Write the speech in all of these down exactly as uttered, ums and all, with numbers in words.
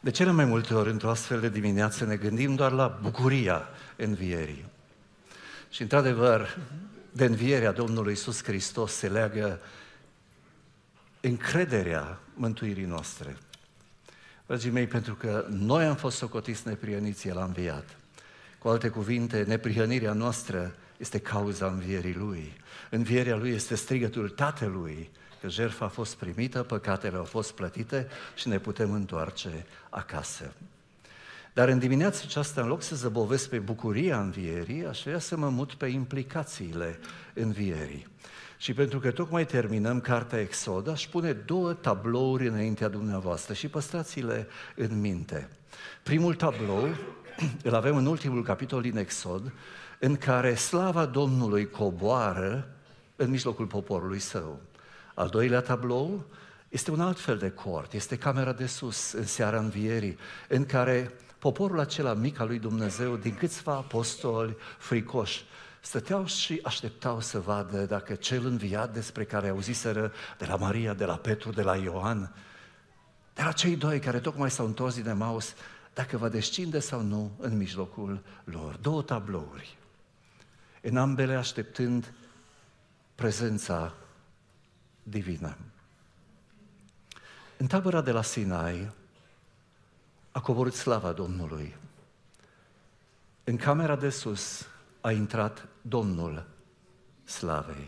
De cele mai multe ori, într-o astfel de dimineață, ne gândim doar la bucuria învierii. Și, într-adevăr, de învierea Domnului Iisus Hristos se leagă încrederea mântuirii noastre. Dragii mei, pentru că noi am fost socotiți neprihăniți, El a înviat. Cu alte cuvinte, neprihănirea noastră este cauza învierii Lui. Învierea Lui este strigătul Tatălui, că jertfa a fost primită, păcatele au fost plătite și ne putem întoarce acasă. Dar în dimineața aceasta, în loc să zăbovesc pe bucuria învierii, aș vrea să mă mut pe implicațiile învierii. Și pentru că tocmai terminăm cartea Exod, aș pune două tablouri înaintea dumneavoastră și păstrați-le în minte. Primul tablou îl avem în ultimul capitol din Exod, în care slava Domnului coboară în mijlocul poporului său. Al doilea tablou este un alt fel de cort, este camera de sus, în seara învierii, în care poporul acela mic al lui Dumnezeu, din câțiva apostoli fricoși, stăteau și așteptau să vadă dacă cel înviat despre care auziseră de la Maria, de la Petru, de la Ioan, de la cei doi care tocmai s-au întors din Emaus, dacă va descinde sau nu în mijlocul lor. Două tablouri, în ambele așteptând prezența divină. În tabăra de la Sinai a coborât slava Domnului. În camera de sus a intrat Domnul slavei.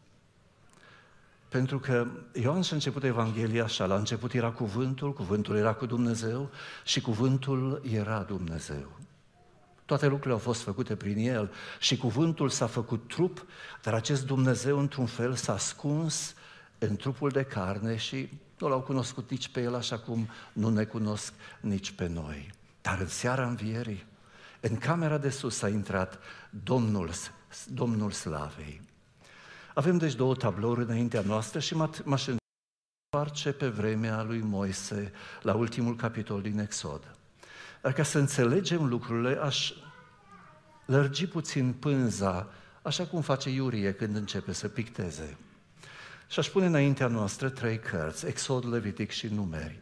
Pentru că Ioan și-a început Evanghelia așa, la început era cuvântul, cuvântul era cu Dumnezeu și cuvântul era Dumnezeu. Toate lucrurile au fost făcute prin El și cuvântul s-a făcut trup, dar acest Dumnezeu într-un fel s-a ascuns în trupul de carne și nu L-au cunoscut nici pe El așa cum nu ne cunosc nici pe noi. Dar în seara învierii, în camera de sus a intrat Domnul, Domnul Slavei. Avem deci două tablouri înaintea noastră și m-aș întoarce pe vremea lui Moise, la ultimul capitol din Exod. Dar ca să înțelegem lucrurile, aș lărgi puțin pânza, așa cum face Iurie când începe să picteze. Și aș pune înaintea noastră trei cărți, Exod, Levitic și Numeri.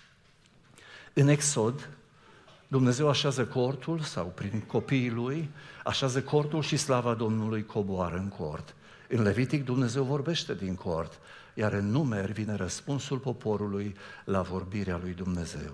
În Exod, Dumnezeu așează cortul, sau prin copiii Lui, așează cortul și slava Domnului coboară în cort. În Levitic, Dumnezeu vorbește din cort, iar în Numeri vine răspunsul poporului la vorbirea lui Dumnezeu.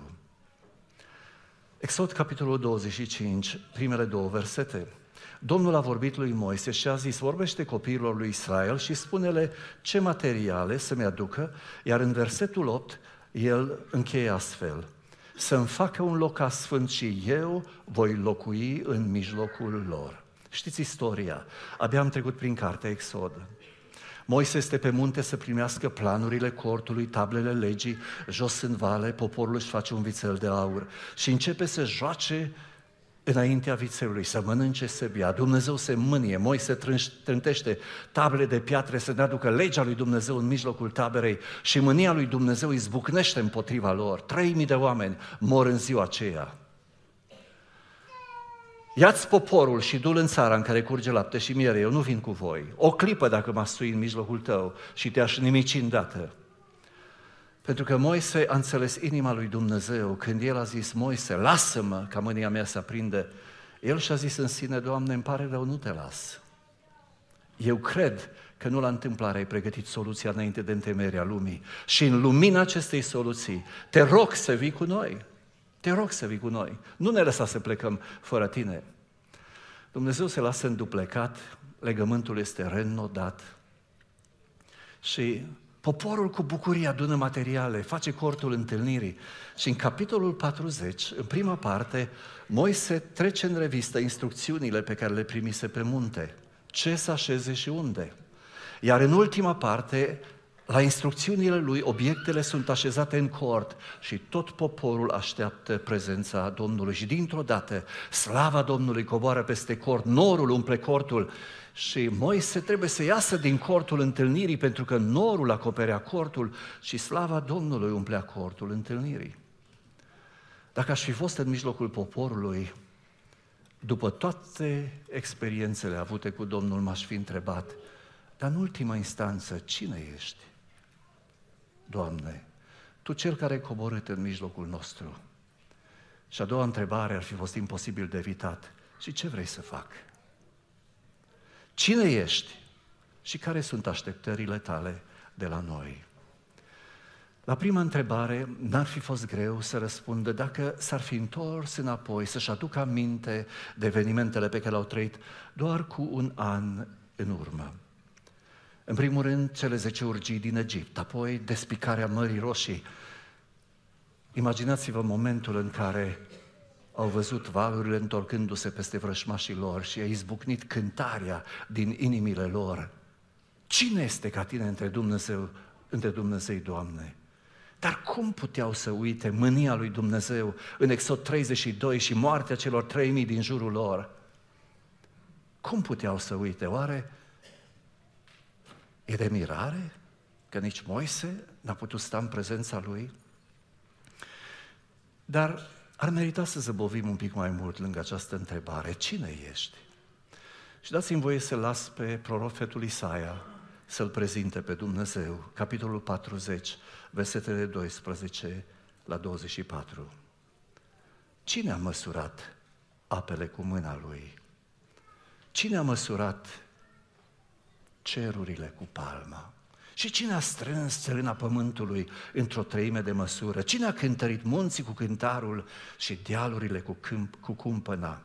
Exod, capitolul douăzeci și cinci, primele două versete. Domnul a vorbit lui Moise și a zis, vorbește copiilor lui Israel și spune-le ce materiale să-mi aducă, iar în versetul opt, el încheie astfel, să-mi facă un loc sfânt și eu voi locui în mijlocul lor. Știți istoria, abia am trecut prin cartea Exod. Moise este pe munte să primească planurile cortului, tablele legii, jos în vale, poporul își face un vițel de aur și începe să joace înaintea vițelului, să mănânce, să bea. Dumnezeu se mânie, Moise trântește table de piatră să ne aducă legea lui Dumnezeu în mijlocul taberei și mânia lui Dumnezeu izbucnește împotriva lor. Trei mii de oameni mor în ziua aceea. Ia-ți poporul și du-l în țara în care curge lapte și miere, eu nu vin cu voi. O clipă dacă mă sui în mijlocul tău și te-aș nimici îndată. Pentru că Moise a înțeles inima lui Dumnezeu când El a zis, Moise, lasă-mă ca mânia mea să aprinde. El și-a zis în sine, Doamne, îmi pare rău, nu te las. Eu cred că nu la întâmplare ai pregătit soluția înainte de întemeierea lumii. Și în lumina acestei soluții, te rog să vii cu noi. Te rog să vii cu noi. Nu ne lăsa să plecăm fără tine. Dumnezeu se lasă înduplecat, legământul este reînnodat și poporul cu bucurie adună materiale, face cortul întâlnirii. Și în capitolul patruzeci, în prima parte, Moise trece în revistă instrucțiunile pe care le primise pe munte. Ce să așeze și unde. Iar în ultima parte, la instrucțiunile lui, obiectele sunt așezate în cort și tot poporul așteaptă prezența Domnului. Și dintr-o dată, slava Domnului coboară peste cort, norul umple cortul și Moise trebuie să iasă din cortul întâlnirii pentru că norul acoperea cortul și slava Domnului umplea cortul întâlnirii. Dacă aș fi fost în mijlocul poporului, după toate experiențele avute cu Domnul, m-aș fi întrebat, dar în ultima instanță, cine ești? Doamne, Tu cel care ai coborât în mijlocul nostru, Și a doua întrebare ar fi fost imposibil de evitat. Și ce vrei să fac? Cine ești? Și care sunt așteptările tale de la noi? La prima întrebare n-ar fi fost greu să răspundă dacă s-ar fi întors înapoi, să-și aducă aminte de evenimentele pe care le-au trăit doar cu un an în urmă. În primul rând, cele zece urgii din Egipt, apoi despicarea Mării Roșii. Imaginați-vă momentul în care au văzut valurile întorcându-se peste vrășmașii lor și a izbucnit cântarea din inimile lor. Cine este ca tine între Dumnezeu, între Dumnezei, Doamne? Dar cum puteau să uite mânia lui Dumnezeu în Exod treizeci și doi și moartea celor trei mii din jurul lor? Cum puteau să uite? Oare e de mirare că nici Moise n-a putut sta în prezența lui? Dar ar merita să zăbovim un pic mai mult lângă această întrebare. Cine ești? Și dați-mi voie să las pe profetul Isaia să-L prezinte pe Dumnezeu. Capitolul patruzeci, versetele doisprezece la douăzeci și patru. Cine a măsurat apele cu mâna Lui? Cine a măsurat cerurile cu palma? Și cine a strâns țărâna pământului într-o treime de măsură? Cine a cântărit munții cu cântarul și dealurile cu, câmp, cu cumpăna?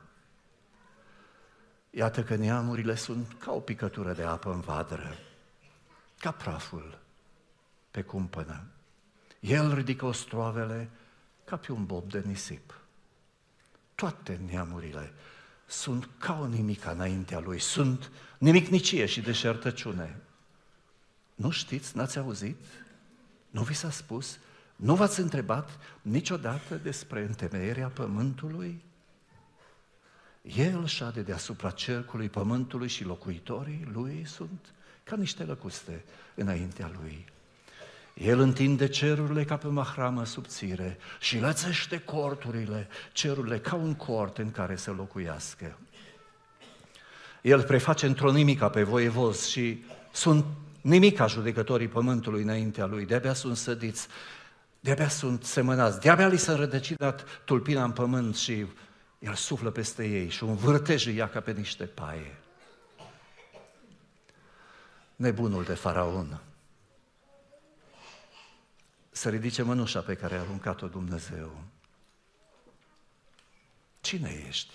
Iată că neamurile sunt ca o picătură de apă în vadră, ca praful pe cumpănă. El ridică ostroavele ca pe un bob de nisip. Toate neamurile sunt ca o nimica înaintea Lui, sunt nimicnicie și deșertăciune. Nu știți, n-ați auzit? Nu vi s-a spus? Nu v-ați întrebat niciodată despre întemeierea pământului? El șade deasupra cercului pământului și locuitorii Lui sunt ca niște lăcuste înaintea Lui. El întinde cerurile ca pe mahramă subțire și lățește corturile, cerurile ca un cort în care să locuiască. El preface într-o nimica pe voievozi și sunt nimica judecătorii pământului înaintea Lui, de-abia sunt sădiți, de-abia sunt semănați, de-abia li s-a rădăcinat tulpina în pământ și El suflă peste ei și un vârtej îi ia ca pe niște paie. Nebunul de faraon să ridice mănușa pe care a aruncat-o Dumnezeu. Cine ești?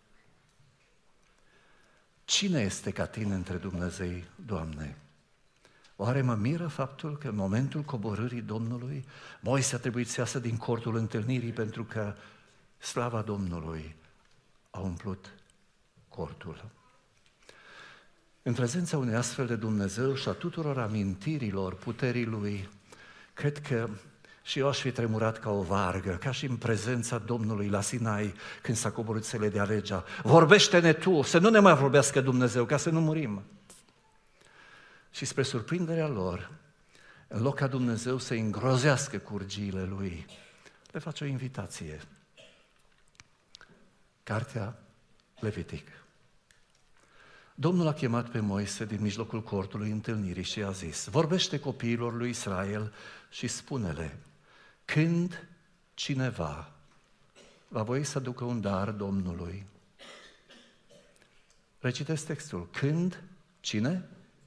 Cine este ca tine între Dumnezei, Doamne? Oare mă miră faptul că în momentul coborârii Domnului, Moise a trebuit să iasă din cortul întâlnirii pentru că slava Domnului a umplut cortul. În prezența unui astfel de Dumnezeu și a tuturor amintirilor puterii Lui, cred că și eu aș fi tremurat ca o vargă, ca și în prezența Domnului la Sinai, când s-a coborât să le dea legea. Vorbește-ne Tu, să nu ne mai vorbească Dumnezeu, ca să nu murim. Și spre surprinderea lor, în loc ca Dumnezeu să îngrozească cu urgiile Lui, le face o invitație. Cartea Levitic. Domnul a chemat pe Moise din mijlocul cortului întâlnirii și a zis: vorbește copiilor lui Israel și spune-le, când cineva va voi să aducă un dar Domnului. Recitesc textul. Când? Cine?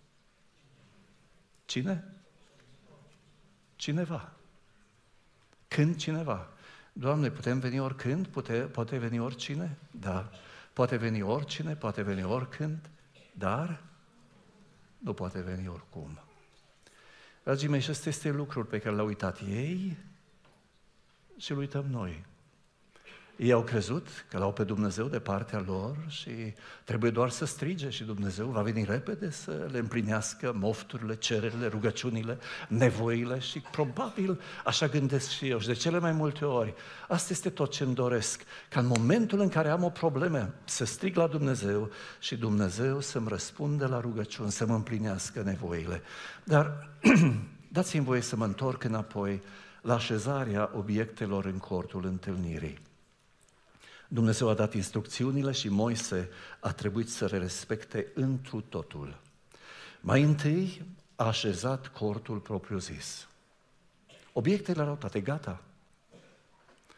Cine? Cineva. Când cineva. Doamne, putem veni oricând? Pute, poate veni oricine? Da. Poate veni oricine, poate veni oricând, dar nu poate veni oricum. Dragii mei, și ăsta este lucrul pe care l-au uitat ei și îl uităm noi. Ei au crezut că l-au pe Dumnezeu de partea lor și trebuie doar să strige și Dumnezeu va veni repede să le împlinească mofturile, cererile, rugăciunile, nevoile și probabil așa gândesc și eu. Și de cele mai multe ori, asta este tot ce îmi doresc, ca în momentul în care am o problemă să strig la Dumnezeu și Dumnezeu să-mi răspundă la rugăciuni, să mă împlinească nevoile. Dar dați-mi voie să mă întorc înapoi la așezarea obiectelor în cortul întâlnirii. Dumnezeu a dat instrucțiunile și Moise a trebuit să le respecte întru totul. Mai întâi a așezat cortul propriu-zis. Obiectele erau toate gata.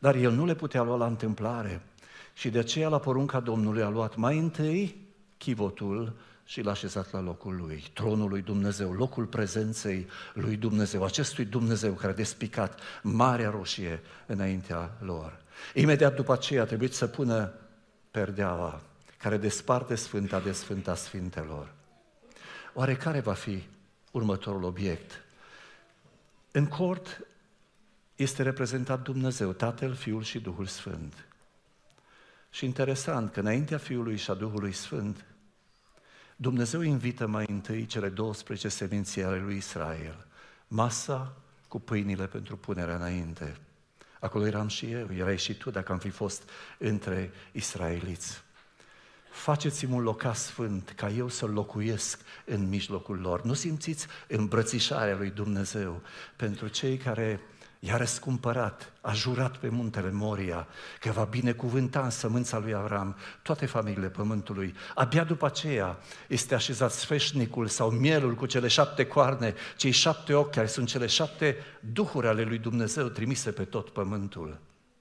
Dar el nu le putea lua la întâmplare și de aceea la porunca Domnului a luat mai întâi chivotul și l-a așezat la locul lui, tronul lui Dumnezeu, locul prezenței lui Dumnezeu, acestui Dumnezeu care a despicat Marea Roșie înaintea lor. Imediat după aceea a trebuit să pună perdeaua care desparte Sfânta de Sfânta Sfintelor. Oare care va fi următorul obiect? În cort este reprezentat Dumnezeu, Tatăl, Fiul și Duhul Sfânt. Și interesant că înaintea Fiului și a Duhului Sfânt, Dumnezeu invită mai întâi cele douăsprezece seminții ale lui Israel, masa cu pâinile pentru punerea înainte. Acolo eram și eu, erai și tu dacă am fi fost între israeliți. Faceți-mi un locaș sfânt ca eu să locuiesc în mijlocul lor. Nu simțiți îmbrățișarea lui Dumnezeu pentru cei care i-a răscumpărat, a jurat pe muntele Moria că va binecuvânta în sămânța lui Avram toate familiile pământului. Abia după aceea este așezat sfeșnicul sau mielul cu cele șapte coarne, cei șapte ochi care sunt cele șapte duhuri ale lui Dumnezeu trimise pe tot pământul.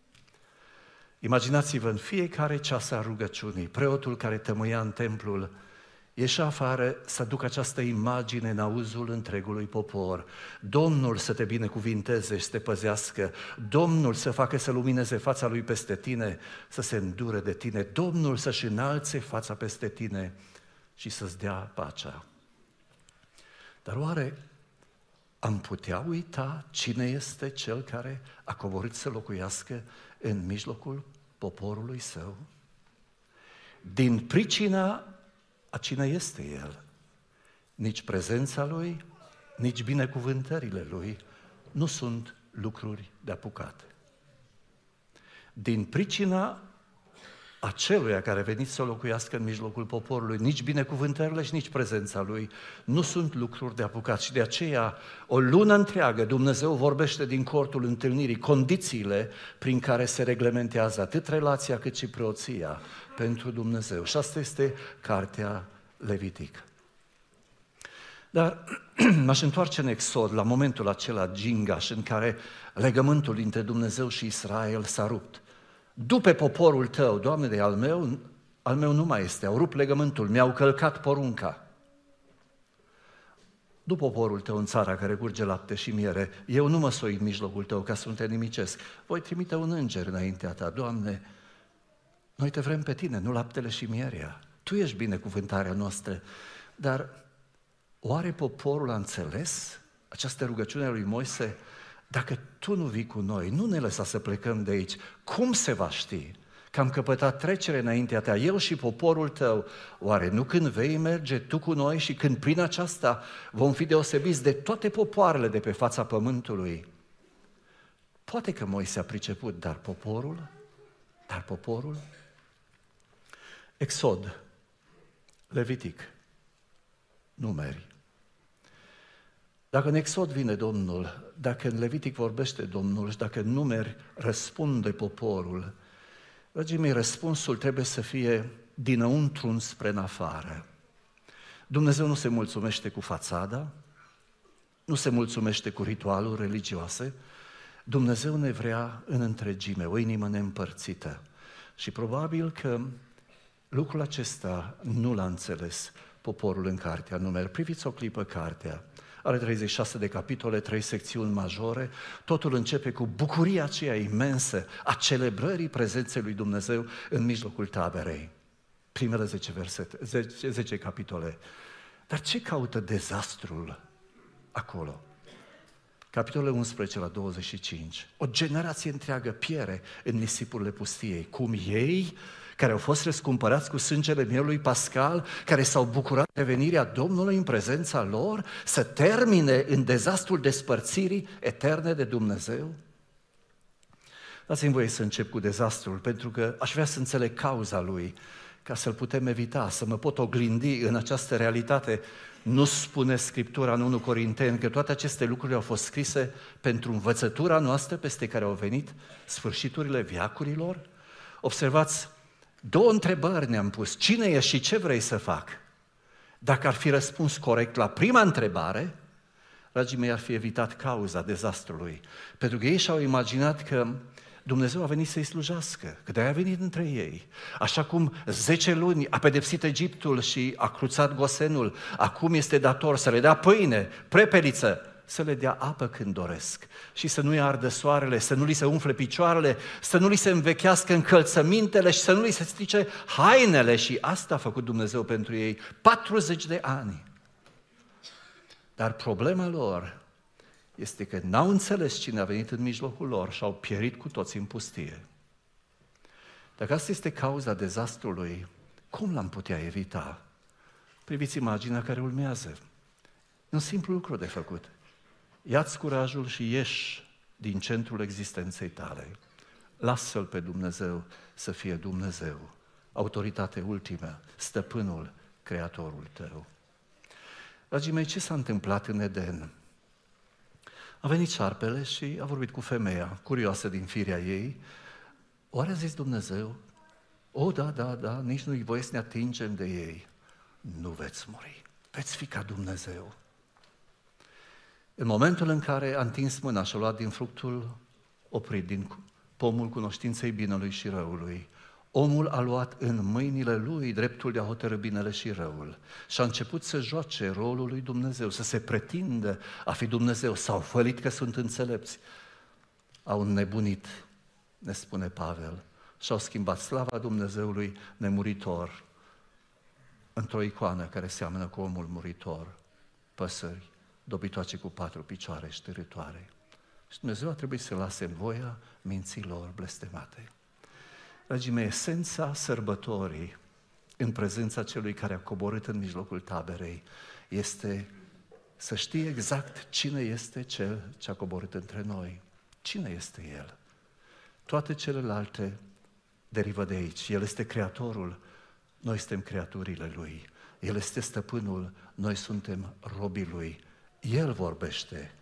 Imaginați-vă în fiecare ceas a rugăciunii, preotul care tămâia în templul ieșea afară să ducă această imagine în auzul întregului popor. Domnul să te binecuvinteze și să te păzească, Domnul să facă să lumineze fața Lui peste tine, să se îndure de tine, Domnul să-și înalțe fața peste tine și să-ți dea pacea. Dar oare am putea uita cine este Cel care a coborât să locuiască în mijlocul poporului Său? Din pricina a cine este El, nici prezența Lui, nici binecuvântările Lui nu sunt lucruri de apucat. Din pricina aceluia care a venit să locuiască în mijlocul poporului, nici binecuvântările și nici prezența Lui nu sunt lucruri de apucat. Și de aceea, o lună întreagă, Dumnezeu vorbește din cortul întâlnirii, condițiile prin care se reglementează atât relația cât și preoția pentru Dumnezeu. Și asta este cartea Levitic. Dar m-aș întoarce în Exod, la momentul acela gingaș în care legământul dintre Dumnezeu și Israel s-a rupt. Du-pe poporul tău, Doamne, de al meu, al meu nu mai este, au rupt legământul, mi-au călcat porunca. Du poporul tău în țara care curge lapte și miere, eu nu mă soi în mijlocul tău ca să nu te nimicesc. Voi trimite un înger înaintea ta, Doamne, noi te vrem pe tine, nu laptele și mierea. Tu ești binecuvântarea noastră. Dar oare poporul a înțeles această rugăciune a lui Moise? Dacă tu nu vii cu noi, nu ne lăsa să plecăm de aici, cum se va ști că am căpătat trecere înaintea ta, eu și poporul tău? Oare nu când vei merge tu cu noi și când prin aceasta vom fi deosebiți de toate popoarele de pe fața pământului? Poate că Moise a priceput, dar poporul? Dar poporul? Exod, Levitic, Numeri. Dacă în Exod vine Domnul, dacă în Levitic vorbește Domnul și dacă în Numeri răspunde poporul, dragii mei, răspunsul trebuie să fie dinăuntru spre în afară. Dumnezeu nu se mulțumește cu fațada, nu se mulțumește cu ritualuri religioase, Dumnezeu ne vrea în întregime, o inimă neîmpărțită. Și probabil că lucrul acesta nu l-a înțeles poporul în cartea Numeri. Priviți o clipă cartea. Are treizeci și șase de capitole, trei secțiuni majore, totul începe cu bucuria aceea imensă a celebrării prezenței lui Dumnezeu în mijlocul taberei. Primele zece versete, zece, zece capitole. Dar ce caută dezastrul acolo? Capitolele unsprezece la douăzeci și cinci. O generație întreagă piere în nisipurile pustiei. Cum ei, care au fost răscumpărați cu sângele mielului pascal, care s-au bucurat de venirea Domnului în prezența lor, să termine în dezastrul despărțirii eterne de Dumnezeu? Dați-mi voie să încep cu dezastrul, pentru că aș vrea să înțeleg cauza lui, ca să-l putem evita, să mă pot oglindi în această realitate. Nu spune Scriptura în unu Corinteni că toate aceste lucruri au fost scrise pentru învățătura noastră peste care au venit sfârșiturile veacurilor? Observați, două întrebări ne-am pus. Cine ești și ce vrei să fac? Dacă ar fi răspuns corect la prima întrebare, dragii mei, ar fi evitat cauza dezastrului. Pentru că ei și-au imaginat că Dumnezeu a venit să-i slujească, că de-aia a venit între ei. Așa cum zece luni a pedepsit Egiptul și a cruțat Gosenul, acum este dator să le dea pâine, prepeliță, să le dea apă când doresc și să nu-i ardă soarele, să nu li se umfle picioarele, să nu li se învechească încălțămintele și să nu li se strice hainele. Și asta a făcut Dumnezeu pentru ei patruzeci de ani. Dar problema lor este că n-au înțeles cine a venit în mijlocul lor și au pierit cu toți în pustie. Dacă asta este cauza dezastrului, cum l-am putea evita? Priviți imaginea care urmează. E un simplu lucru de făcut. Ia-ți curajul și ieși din centrul existenței tale. Lasă-L pe Dumnezeu să fie Dumnezeu, autoritate ultimă, stăpânul, creatorul tău. Dragii mei, ce s-a întâmplat în Eden? A venit șarpele și a vorbit cu femeia, curioasă din firea ei. Oare a zis Dumnezeu? O, da, da, da, nici nu-i voie să ne atingem de ei. Nu veți muri, veți fi ca Dumnezeu. În momentul în care a întins mâna și a luat din fructul oprit, din pomul cunoștinței binelui și răului, omul a luat în mâinile lui dreptul de a hotărî binele și răul și a început să joace rolul lui Dumnezeu, să se pretindă a fi Dumnezeu. S-au fălit că sunt înțelepți. Au înnebunit, ne spune Pavel, și au schimbat slava Dumnezeului nemuritor într-o icoană care seamănă cu omul muritor, păsări dobitoace cu patru picioare și târâtoare. Și Dumnezeu a trebuit să lase în voia minților blestemate. Dragii mei, esența sărbătorii în prezența celui care a coborât în mijlocul taberei este să știi exact cine este cel ce a coborât între noi. Cine este El? Toate celelalte derivă de aici. El este Creatorul, noi suntem creaturile Lui. El este stăpânul, noi suntem robii Lui. El vorbește,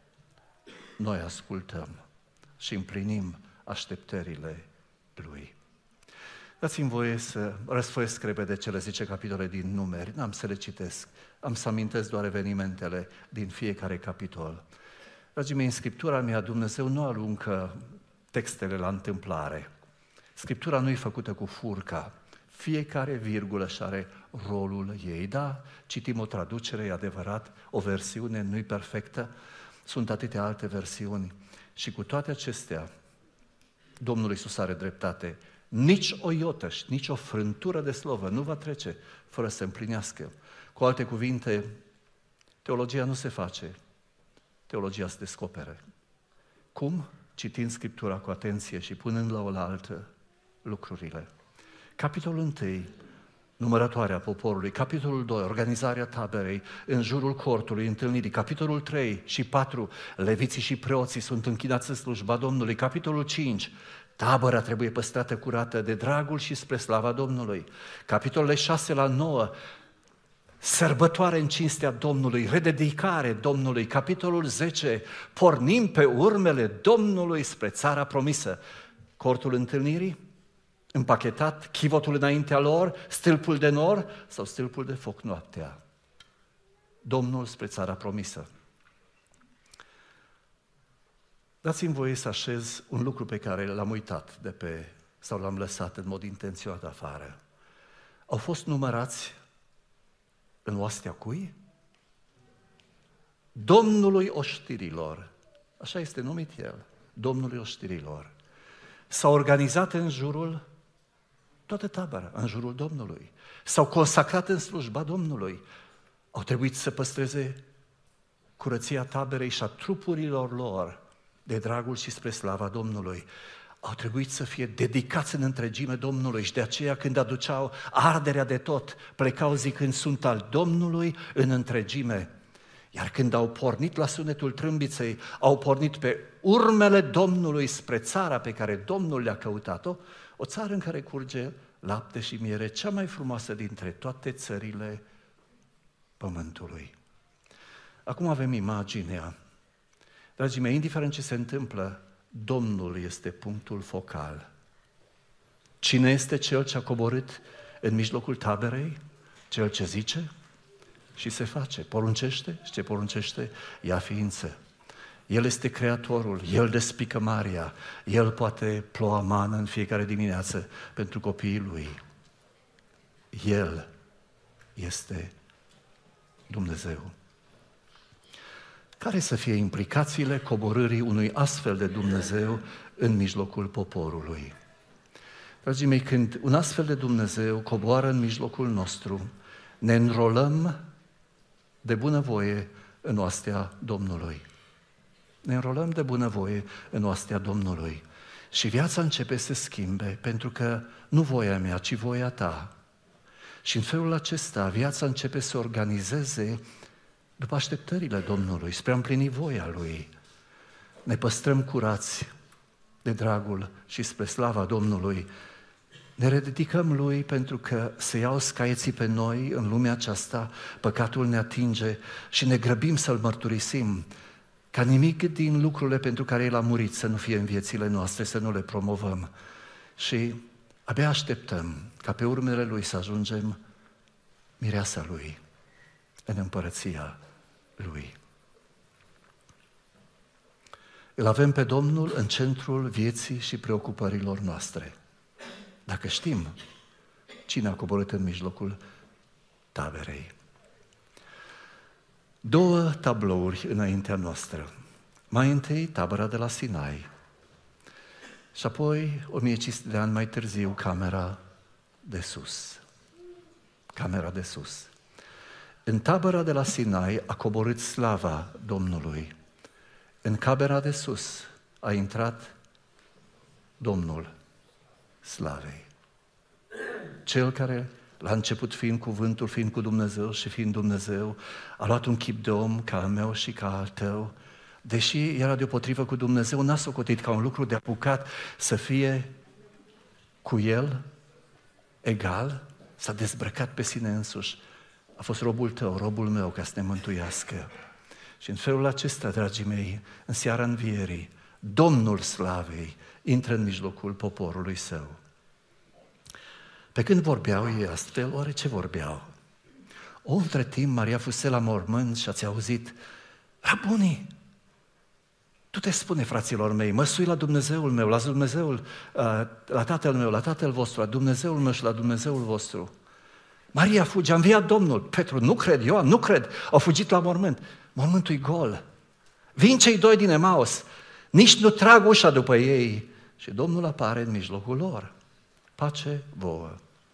noi ascultăm și împlinim așteptările Lui. Dați-mi voie să răsfoiesc repede cele zece capitole din Numeri, n-am să le citesc, am să amintesc doar evenimentele din fiecare capitol. Dragii mei, în Scriptura mea Dumnezeu nu aruncă textele la întâmplare. Scriptura nu e făcută cu furca. Fiecare virgulă și are rolul ei. Da, citim o traducere, e adevărat, o versiune nu-i perfectă, sunt atâtea alte versiuni. Și cu toate acestea, Domnul Iisus are dreptate. Nici o iotă și nici o frântură de slovă nu va trece fără să împlinească. Cu alte cuvinte, teologia nu se face, teologia se descoperă. Cum? Citind Scriptura cu atenție și punând la oaltă lucrurile. Capitolul unu, numărătoarea poporului. Capitolul doi, organizarea taberei în jurul cortului întâlnirii. Capitolul trei și patru, leviții și preoții sunt închinați în slujba Domnului. Capitolul cinci, tabăra trebuie păstrată curată de dragul și spre slava Domnului. Capitolele șase la nouă, sărbătoare în cinstea Domnului, rededicare Domnului. Capitolul zece, pornim pe urmele Domnului spre țara promisă. Cortul întâlnirii, împachetat, chivotul înaintea lor, stâlpul de nor sau stâlpul de foc noaptea. Domnul spre țara promisă. Dați-mi voie să așez un lucru pe care l-am uitat de pe, sau l-am lăsat în mod intenționat afară. Au fost numărați în oastea cui? Domnului oștirilor. Așa este numit El, Domnului oștirilor. S-au organizat în jurul, toată tabăra, în jurul Domnului. S-au consacrat în slujba Domnului. Au trebuit să păstreze curăția taberei și a trupurilor lor de dragul și spre slava Domnului. Au trebuit să fie dedicați în întregime Domnului și de aceea când aduceau arderea de tot, plecau zicând, sunt al Domnului în întregime. Iar când au pornit la sunetul trâmbiței, au pornit pe urmele Domnului spre țara pe care Domnul le-a căutat-o, o țară în care curge lapte și miere, cea mai frumoasă dintre toate țările pământului. Acum avem imaginea. Dragii mei, indiferent ce se întâmplă, Domnul este punctul focal. Cine este Cel ce a coborât în mijlocul taberei? Cel ce zice și se face, poruncește și ce poruncește ia ființă. El este Creatorul, El despică marea, El poate ploua mană în fiecare dimineață pentru copiii Lui. El este Dumnezeu. Care să fie implicațiile coborârii unui astfel de Dumnezeu în mijlocul poporului? Dragii mei, când un astfel de Dumnezeu coboară în mijlocul nostru, ne înrolăm de bunăvoie în oastea Domnului. Ne înrolăm de bunăvoie în oastea Domnului. Și viața începe să se schimbe, pentru că nu voia mea, ci voia ta. Și în felul acesta viața începe să organizeze după așteptările Domnului, spre a împlini voia Lui. Ne păstrăm curați de dragul și spre slava Domnului. Ne rededicăm Lui pentru că se iau scaieții pe noi în lumea aceasta, păcatul ne atinge și ne grăbim să-L mărturisim, ca nimic din lucrurile pentru care El a murit să nu fie în viețile noastre, să nu le promovăm. Și abia așteptăm ca pe urmele Lui să ajungem mireasa Lui în împărăția Lui. Îl avem pe Domnul în centrul vieții și preocupărilor noastre. Dacă știm cine a coborât în mijlocul taberei. Două tablouri înaintea noastră. Mai întâi tabăra de la Sinai și apoi, o mie cinci sute de ani mai târziu, camera de sus. Camera de sus. În tabăra de la Sinai a coborât slava Domnului. În camera de sus a intrat Domnul slavei. Cel care, la început fiind cuvântul, fiind cu Dumnezeu și fiind Dumnezeu, a luat un chip de om ca al meu și ca al tău, deși era deopotrivă cu Dumnezeu, n-a socotit ca un lucru de apucat să fie cu El egal, s-a dezbrăcat pe sine însuși. A fost robul tău, robul meu, ca să ne mântuiască. Și în felul acesta, dragii mei, în seara învierii, Domnul slavei intră în mijlocul poporului său. Pe când vorbeau ei astfel, oare ce vorbeau? O, între timp, Maria fusese la mormânt și ați auzit, Rabunii, tu te spune, fraților mei, mă sui la Dumnezeul meu, la Dumnezeul, la Tatăl meu, la Tatăl vostru, la Dumnezeul meu și la Dumnezeul vostru. Maria fuge, a înviat Domnul. Petru, nu cred, Ioan, nu cred. Au fugit la mormânt. Mormântul-i gol. Vin cei doi din Emaus, nici nu trag ușa după ei. Și Domnul apare în mijlocul lor. Pace vouă.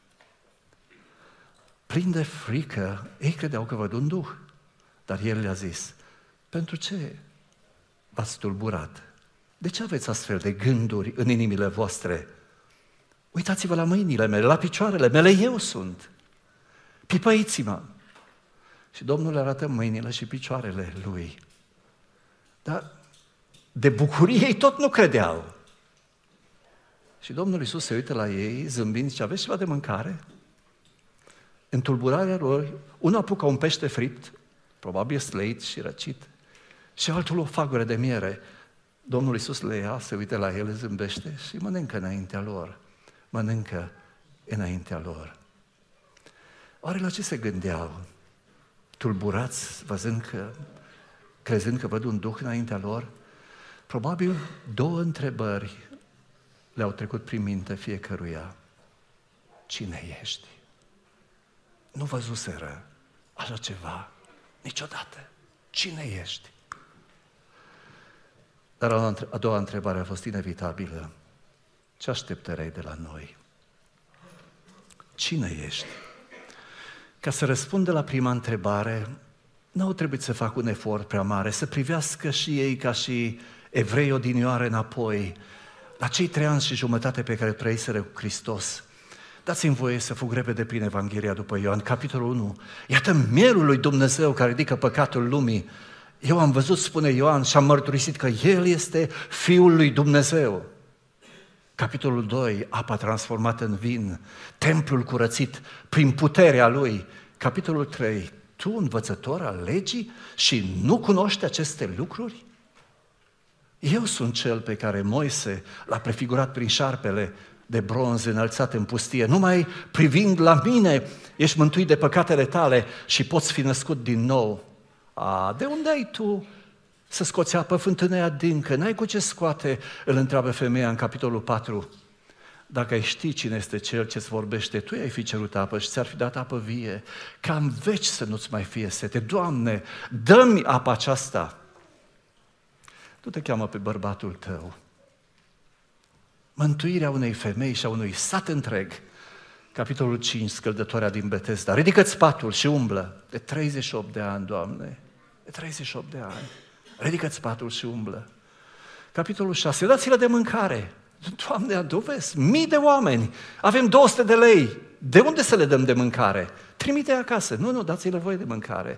Plin de frică, ei credeau că văd un duh. Dar El le-a zis, pentru ce v-ați tulburat? De ce aveți astfel de gânduri în inimile voastre? Uitați-vă la mâinile mele, la picioarele mele, eu sunt. Pipăiți-mă! Și Domnul le arată mâinile și picioarele Lui. Dar de bucurie ei tot nu credeau. Și Domnul Iisus se uită la ei, zâmbind, și aveți ceva de mâncare? În tulburarea lor, unul apucă un pește fript, probabil slăit și răcit, și altul o fagură de miere. Domnul Iisus le ia, se uită la ele, zâmbește și mănâncă înaintea lor. Mănâncă înaintea lor. Oare la ce se gândeau? Tulburați, văzând că, crezând că văd un duh înaintea lor? Probabil două întrebări le-au trecut prin minte fiecăruia. Cine ești? Nu văzuseră așa ceva niciodată. Cine ești? Dar a doua întrebare a fost inevitabilă. Ce așteptări ai de la noi? Cine ești? Ca să răspundă la prima întrebare, n-au trebuit să facă un efort prea mare, să privească și ei ca și evrei odinioare înapoi, la cei trei ani și jumătate pe care trăiseră cu Hristos. Dați-mi voie să fug repede prin Evanghelia după Ioan, capitolul unu. Iată mielul lui Dumnezeu care ridică păcatul lumii. Eu am văzut, spune Ioan, și am mărturisit că El este Fiul lui Dumnezeu. Capitolul doi, apa transformată în vin, templul curățit prin puterea Lui. Capitolul trei, tu, învățător al legii, și nu cunoști aceste lucruri? Eu sunt cel pe care Moise l-a prefigurat prin șarpele de bronz înălțat în pustie. Numai privind la mine ești mântuit de păcatele tale și poți fi născut din nou. A, de unde ai tu să scoți apă, fântâna e adâncă, n-ai cu ce scoate, îl întreabă femeia în capitolul patru. Dacă ai ști cine este cel ce-ți vorbește, tu ai fi cerut apă și ți-ar fi dat apă vie, ca în veci să nu-ți mai fie sete. Doamne, dă-mi apa aceasta! Tu te cheamă pe bărbatul tău. Mântuirea unei femei și a unui sat întreg. Capitolul cinci, scăldătoarea din Betesda. Ridică-ți patul și umblă. De treizeci și opt de ani, Doamne, de treizeci și opt de ani. Ridică-ți patul și umblă. Capitolul șase, dați-le de mâncare. Doamne, aduvezi, mii de oameni, avem două sute de lei, de unde să le dăm de mâncare? Trimite-i acasă, nu, nu, dați-le voie de mâncare.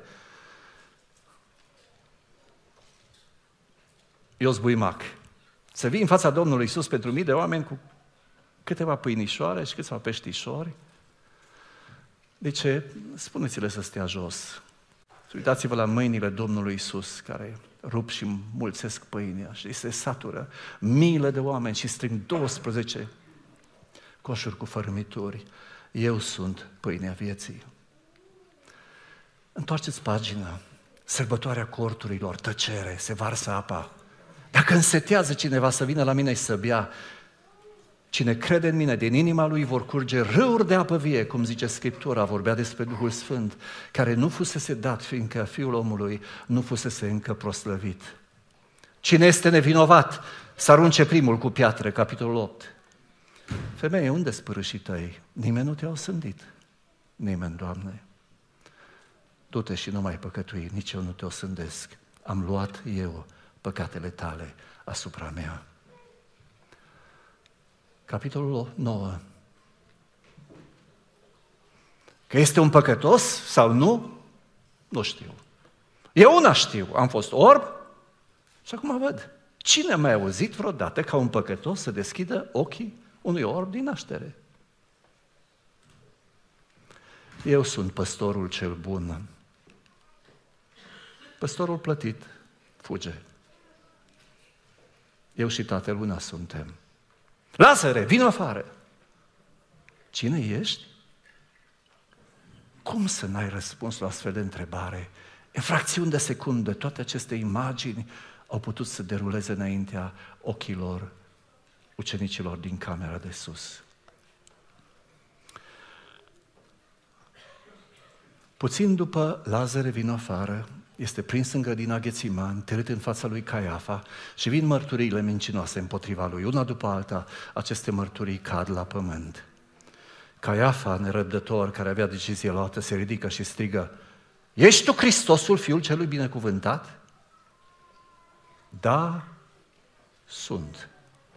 Ios Buimac, să vii în fața Domnului Iisus pentru mii de oameni cu câteva pâinișoare și câțiva peștișori? De ce? Spuneți-le să stea jos. Uitați-vă la mâinile Domnului Iisus, care rup și mulțesc pâinea și se satură miile de oameni și strâng douăsprezece coșuri cu fărâmituri. Eu sunt pâinea vieții. Întoarceți pagina. Sărbătoarea corturilor, tăcere, se varsă apa. Dacă însetează cineva să vină la mine și să bea, cine crede în mine, din inima lui vor curge râuri de apă vie, cum zice Scriptura, vorbea despre Duhul Sfânt, care nu fusese dat, fiindcă Fiul omului nu fusese încă proslăvit. Cine este nevinovat, să arunce primul cu piatră, capitolul opt. Femeie, unde-s părâșii tăi? Nimeni nu te-a osândit. Nimeni, Doamne. Du-te și nu mai păcătui, nici eu nu te osândesc. Am luat eu păcatele tale asupra mea. Capitolul nouă. Că este un păcătos sau nu? Nu știu. Eu una știu. Am fost orb și acum văd. Cine a mai auzit vreodată ca un păcătos să deschidă ochii unui orb din naștere? Eu sunt păstorul cel bun. Păstorul plătit fuge. Eu și Tatăl una suntem. Lazare, vină afară! Cine ești? Cum să n-ai răspuns la astfel de întrebare? În fracțiuni de secundă, toate aceste imagini au putut să deruleze înaintea ochilor ucenicilor din camera de sus. Puțin după Lazare vine afară, este prins în grădina Ghețiman, târât în fața lui Caiafa și vin mărturiile mincinoase împotriva lui. Una după alta, aceste mărturii cad la pământ. Caiafa, nerăbdător, care avea decizie luată, se ridică și strigă: Ești tu Hristosul, Fiul celui binecuvântat? Da, sunt.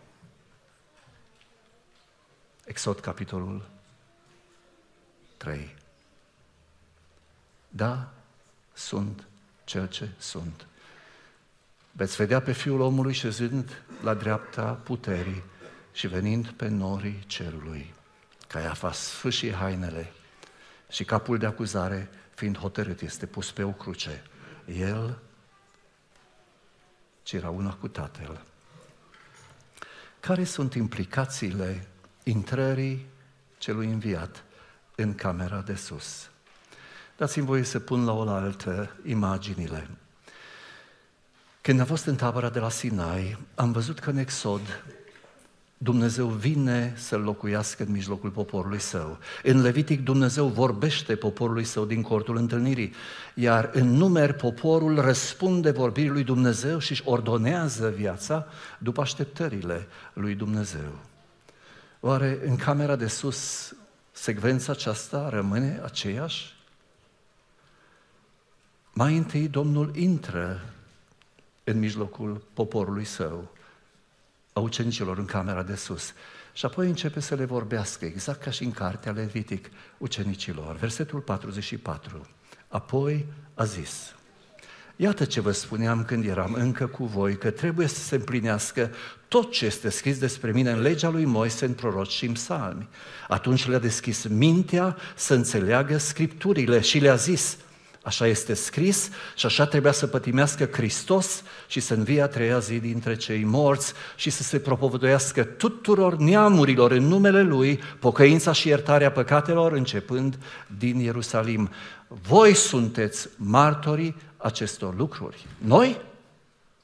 Exod, capitolul trei. Da, sunt cel ce sunt. Veți vedea pe Fiul omului șezând la dreapta puterii și venind pe norii cerului. Caiafa sfâșie hainele și capul de acuzare, fiind hotărât, este pus pe o cruce. El, ce era una cu Tatăl. Care sunt implicațiile intrării celui înviat în camera de sus? Dați-mi voie să pun la oaltă imaginile. Când am fost în tabăra de la Sinai, am văzut că în Exod Dumnezeu vine să locuiască în mijlocul poporului său. În Levitic Dumnezeu vorbește poporului său din cortul întâlnirii, iar în Numeri poporul răspunde vorbirii lui Dumnezeu și își ordonează viața după așteptările lui Dumnezeu. Oare în camera de sus secvența aceasta rămâne aceeași? Mai întâi Domnul intră în mijlocul poporului său, a ucenicilor în camera de sus, și apoi începe să le vorbească, exact ca și în cartea Levitic, ucenicilor. Versetul patruzeci și patru. Apoi a zis: Iată ce vă spuneam când eram încă cu voi, că trebuie să se împlinească tot ce este scris despre mine în legea lui Moise, în proroci și în psalmi. Atunci le-a deschis mintea să înțeleagă Scripturile și le-a zis: Așa este scris și așa trebuia să pătimească Hristos și să învie a treia zi dintre cei morți și să se propovăduiască tuturor neamurilor în numele Lui pocăința și iertarea păcatelor, începând din Ierusalim. Voi sunteți martorii acestor lucruri. Noi?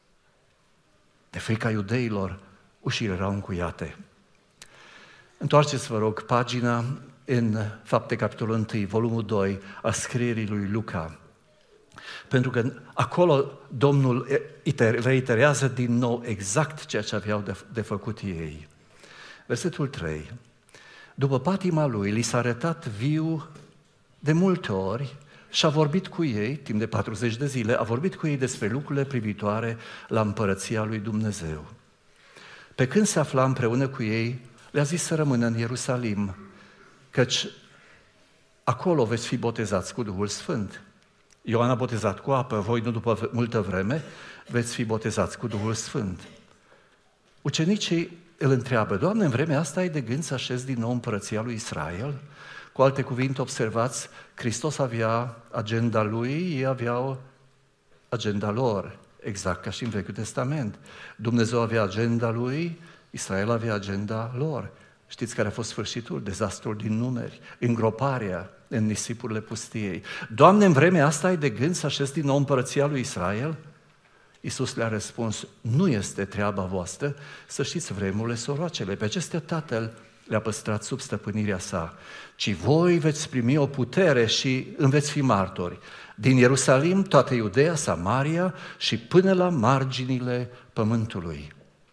De frica iudeilor, ușile erau încuiate. Întoarceți, vă rog, pagina în Fapte, capitolul unu, volumul doi, a scrierii lui Luca. Pentru că acolo Domnul reiterează din nou exact ceea ce aveau de, de făcut ei. Versetul trei. După patima lui, li s-a arătat viu de multe ori și a vorbit cu ei, timp de patruzeci de zile, a vorbit cu ei despre lucrurile privitoare la împărăția lui Dumnezeu. Pe când se afla împreună cu ei, le-a zis să rămână în Ierusalim, căci acolo veți fi botezați cu Duhul Sfânt. Ioan a botezat cu apă, voi nu după multă vreme veți fi botezați cu Duhul Sfânt. Ucenicii îl întreabă: Doamne, în vremea asta ai de gând să așezi din nou împărăția lui Israel? Cu alte cuvinte, observați, Hristos avea agenda lui, ei aveau agenda lor, exact ca și în Vechiul Testament. Dumnezeu avea agenda lui, Israel avea agenda lor. Știți care a fost sfârșitul? Dezastrul din Numeri, îngroparea în nisipurile pustiei. Doamne, în vremea asta ai de gând să așezi din nou împărăția lui Israel? Iisus le-a răspuns: nu este treaba voastră să știți vremurile soroacele. Pe acestea Tatăl le-a păstrat sub stăpânirea sa, ci voi veți primi o putere și îmi veți fi martori din Ierusalim, toată Iudeea, Samaria și până la marginile pământului.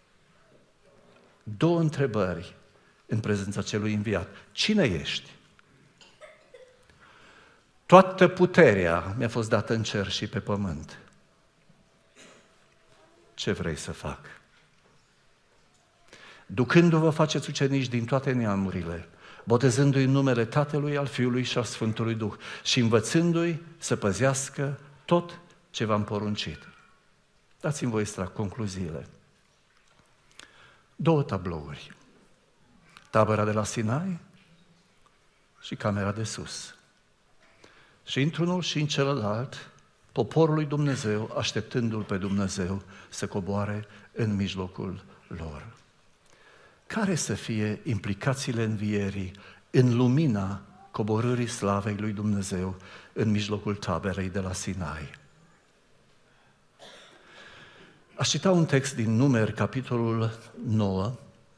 Două întrebări în prezența celui înviat. Cine ești? Toată puterea mi-a fost dată în cer și pe pământ. Ce vrei să fac? Ducându-vă faceți ucenici din toate neamurile, botezându-i în numele Tatălui, al Fiului și al Sfântului Duh și învățându-i să păzească tot ce v-am poruncit. Dați-mi voi să trag concluziile. Două tablouri. Tabăra de la Sinai și camera de sus. Și într-unul și în celălalt, poporul lui Dumnezeu, așteptându-L pe Dumnezeu să coboare în mijlocul lor. Care să fie implicațiile învierii în lumina coborârii slavei lui Dumnezeu în mijlocul taberei de la Sinai? Aș cita un text din Numeri, capitolul nouă.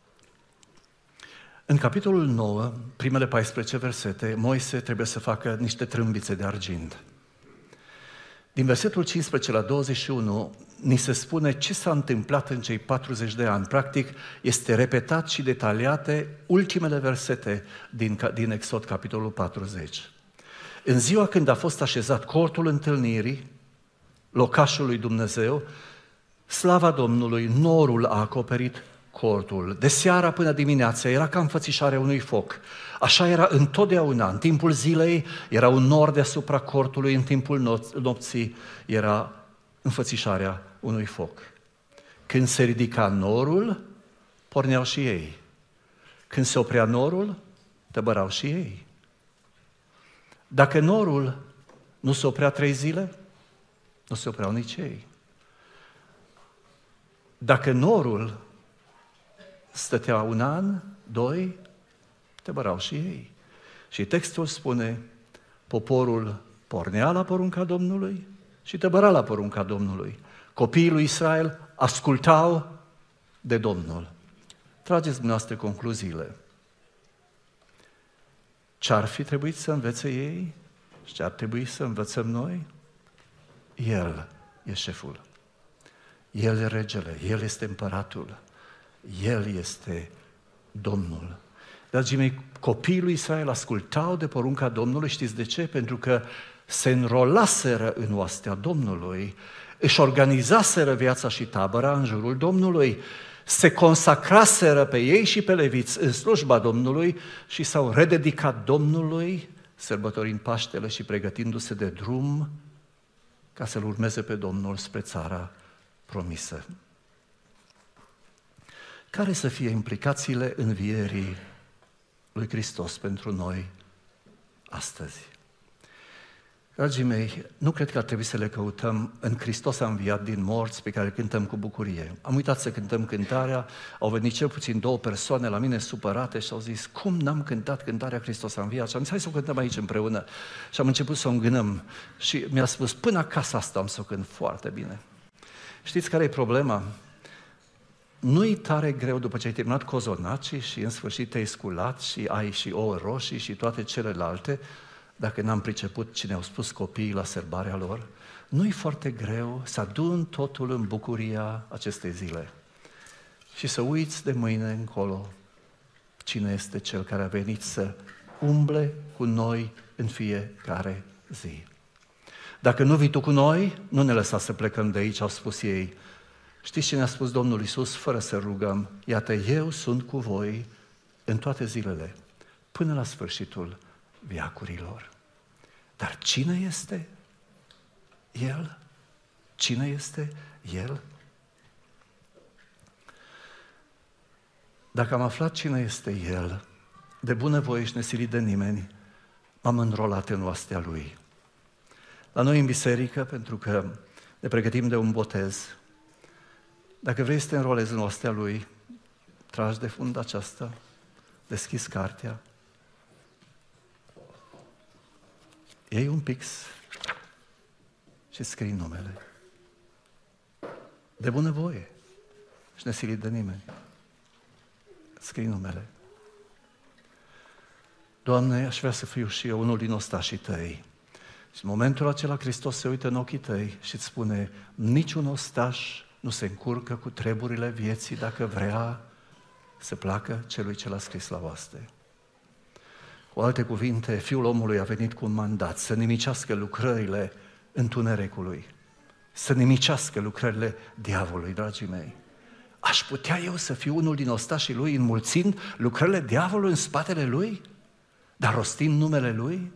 În capitolul nouă, primele paisprezece versete, Moise trebuie să facă niște trâmbițe de argint. Din versetul cincisprezece la douăzeci și unu, ni se spune ce s-a întâmplat în cei patruzeci de ani. Practic, este repetat și detaliate ultimele versete din, din Exod, capitolul patruzeci. În ziua când a fost așezat cortul întâlnirii, locașul lui Dumnezeu, slava Domnului, norul a acoperit cortul. De seara până dimineața era ca înfățișarea unui foc. Așa era întotdeauna. În timpul zilei era un nor deasupra cortului, în timpul nopții era înfățișarea unui foc. Când se ridica norul, porneau și ei. Când se oprea norul, tăbărau și ei. Dacă norul nu se oprea trei zile, nu se opreau nici ei. Dacă norul stătea un an, doi, tăbărau și ei. Și textul spune, poporul pornea la porunca Domnului și tăbăra la porunca Domnului. Copiii lui Israel ascultau de Domnul. Trageți dumneavoastră concluziile. Ce-ar fi trebuit să învețe ei și ce-ar trebui să învățăm noi? El e șeful. El e regele, El este împăratul, El este Domnul. Dragii mei, copiii lui Israel ascultau de porunca Domnului, știți de ce? Pentru că se înrolaseră în oastea Domnului, își organizaseră viața și tabăra în jurul Domnului, se consacraseră pe ei și pe leviți în slujba Domnului și s-au rededicat Domnului, sărbătorind Paștele și pregătindu-se de drum ca să-L urmeze pe Domnul spre țara promisă. Care să fie implicațiile învierii lui Hristos pentru noi astăzi? Dragii mei, nu cred că ar trebui să le căutăm în Hristos a înviat din morți, pe care cântăm cu bucurie. Am uitat să cântăm cântarea, au venit cel puțin două persoane la mine supărate și au zis, cum n-am cântat cântarea Hristos a înviat? Și am zis, hai să o cântăm aici împreună. Și am început să o îngânăm și mi-a spus, până acasă asta am să o cânt foarte bine. Știți care e problema? Nu-i tare greu după ce ai terminat cozonacii și în sfârșit te-ai sculat și ai și ouă roșii și toate celelalte, dacă n-am priceput ce ne-au spus copiii la sărbarea lor, nu-i foarte greu să adun totul în bucuria acestei zile și să uiți de mâine încolo cine este Cel care a venit să umble cu noi în fiecare zi. Dacă nu vii tu cu noi, nu ne lăsa să plecăm de aici, au spus ei. Știți ce ne-a spus Domnul Iisus fără să rugăm? Iată, eu sunt cu voi în toate zilele, până la sfârșitul veacurilor. Dar cine este El? Cine este El? Dacă am aflat cine este El, de bunăvoie și nesilit de nimeni, m-am înrolat în oastea Lui. La noi în biserică, pentru că ne pregătim de un botez, dacă vrei să te înrolezi în oastea Lui, tragi de funda aceasta, deschizi cartea, iei un pix și scrii numele. De bunăvoie și nesilit de nimeni. Scrii numele. Doamne, aș vrea să fiu și eu unul din ostașii Tăi. Și în momentul acela Hristos se uită în ochii Tăi și îți spune, niciun ostaș nu se încurcă cu treburile vieții dacă vrea să placă celui ce l-a scris la oaste. Cu alte cuvinte, Fiul omului a venit cu un mandat să nimicească lucrările întunericului, să nimicească lucrările diavolului, dragii mei. Aș putea eu să fiu unul din ostașii Lui înmulțind lucrările diavolului în spatele Lui, dar rostind numele Lui,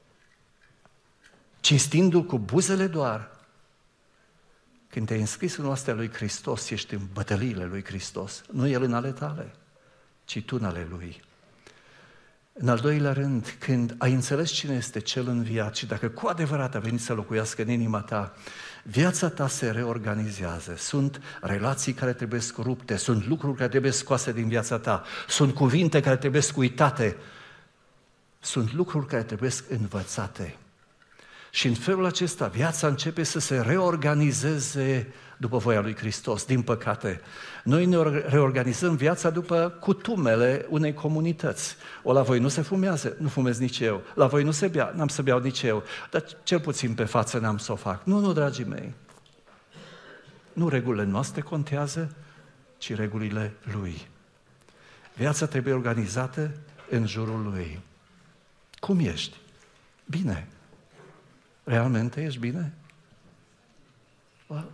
cinstindu-L cu buzele doar. Când te-ai înscris în oastea Lui Hristos, ești în bătăliile Lui Hristos, nu El în ale tale, ci tu în ale Lui. În al doilea rând, când ai înțeles cine este Cel înviat și dacă cu adevărat a venit să locuiască în inima ta, viața ta se reorganizează. Sunt relații care trebuie rupte, sunt lucruri care trebuie scoase din viața ta, sunt cuvinte care trebuie uitate, sunt lucruri care trebuie învățate. Și în felul acesta viața începe să se reorganizeze după voia lui Hristos. Din păcate, noi ne reorganizăm viața după cutumele unei comunități. O, la voi nu se fumează, nu fumez nici eu. La voi nu se bea, n-am să beau nici eu. Dar cel puțin pe față n-am să o fac. Nu, nu, dragii mei. Nu regulile noastre contează, ci regulile Lui. Viața trebuie organizată în jurul Lui. Cum ești? Bine. Realmente ești bine? Well,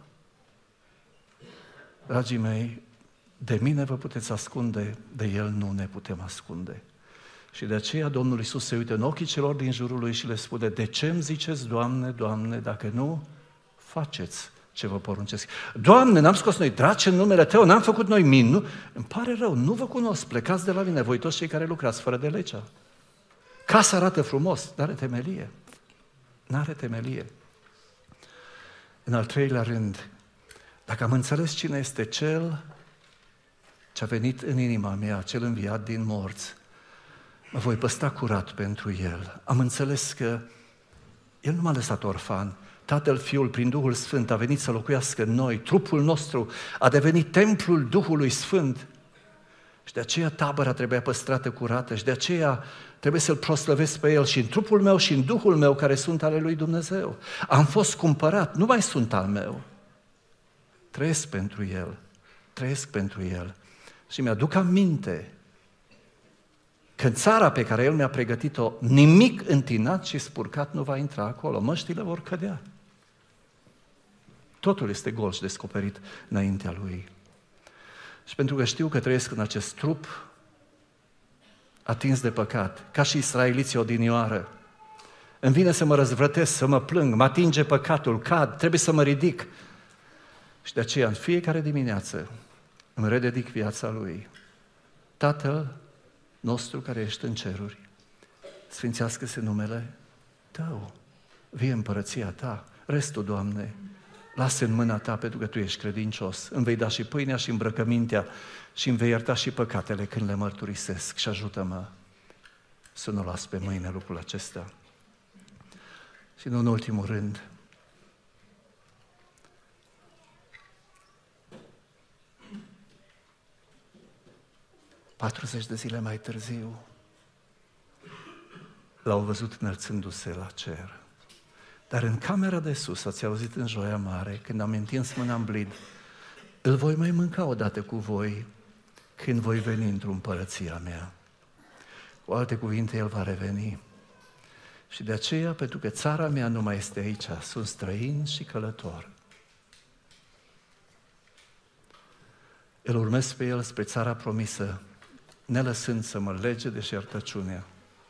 dragii mei, de mine vă puteți ascunde, de El nu ne putem ascunde. Și de aceea Domnul Iisus se uită în ochii celor din jurul Lui și le spune, de ce îmi ziceți, Doamne, Doamne, dacă nu faceți ce vă poruncesc? Doamne, n-am scos noi draci în numele Tău, n-am făcut noi min, nu? Îmi pare rău, nu vă cunosc, plecați de la mine, voi toți cei care lucrați fără de legea. Casa arată frumos, dar are temelie. N-are temelie. În al treilea rând, dacă am înțeles cine este Cel ce a venit în inima mea, Cel înviat din morți, mă voi păstra curat pentru El. Am înțeles că El nu m-a lăsat orfan. Tatăl, Fiul, prin Duhul Sfânt a venit să locuiască în noi. Trupul nostru a devenit templul Duhului Sfânt. Și de aceea tabăra trebuia păstrată curată și de aceea trebuie să-L proslăvesc pe El și în trupul meu și în Duhul meu care sunt ale lui Dumnezeu. Am fost cumpărat, nu mai sunt al meu. Trăiesc pentru El, trăiesc pentru El. Și mi-aduc aminte că în țara pe care El mi-a pregătit-o, nimic întinat și spurcat nu va intra acolo. Măștile vor cădea. Totul este gol și descoperit înaintea Lui. Și pentru că știu că trăiesc în acest trup atins de păcat, ca și israeliții odinioară, îmi vine să mă răzvrătesc, să mă plâng, mă atinge păcatul, cad, trebuie să mă ridic. Și de aceea, în fiecare dimineață, îmi rededic viața Lui. Tatăl nostru care ești în ceruri, sfințească-se numele Tău, vie împărăția Ta, restul, Doamne, lasă în mâna Ta pentru că Tu ești credincios. Îmi vei da și pâinea și îmbrăcămintea și îmi vei ierta și păcatele când le mărturisesc și ajută-mă să nu las pe mâine lucrul acesta. Și nu în ultimul rând, patruzeci de zile mai târziu, l-au văzut înălțându-se la cer. Dar în camera de sus, ați auzit în Joia Mare, când am întins mâna în blid, îl voi mai mânca odată cu voi când voi veni într-o împărăția mea. Cu alte cuvinte, El va reveni. Și de aceea, pentru că țara mea nu mai este aici, sunt străin și călător. Îl urmez pe El spre țara promisă, nelăsând să mă lege de șertăciunea,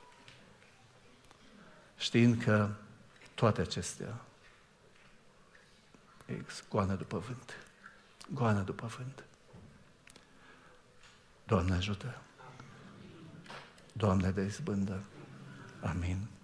știind că toate acestea e goană după vânt. Goană după vânt. Doamne ajută! Doamne de izbândă! Amin.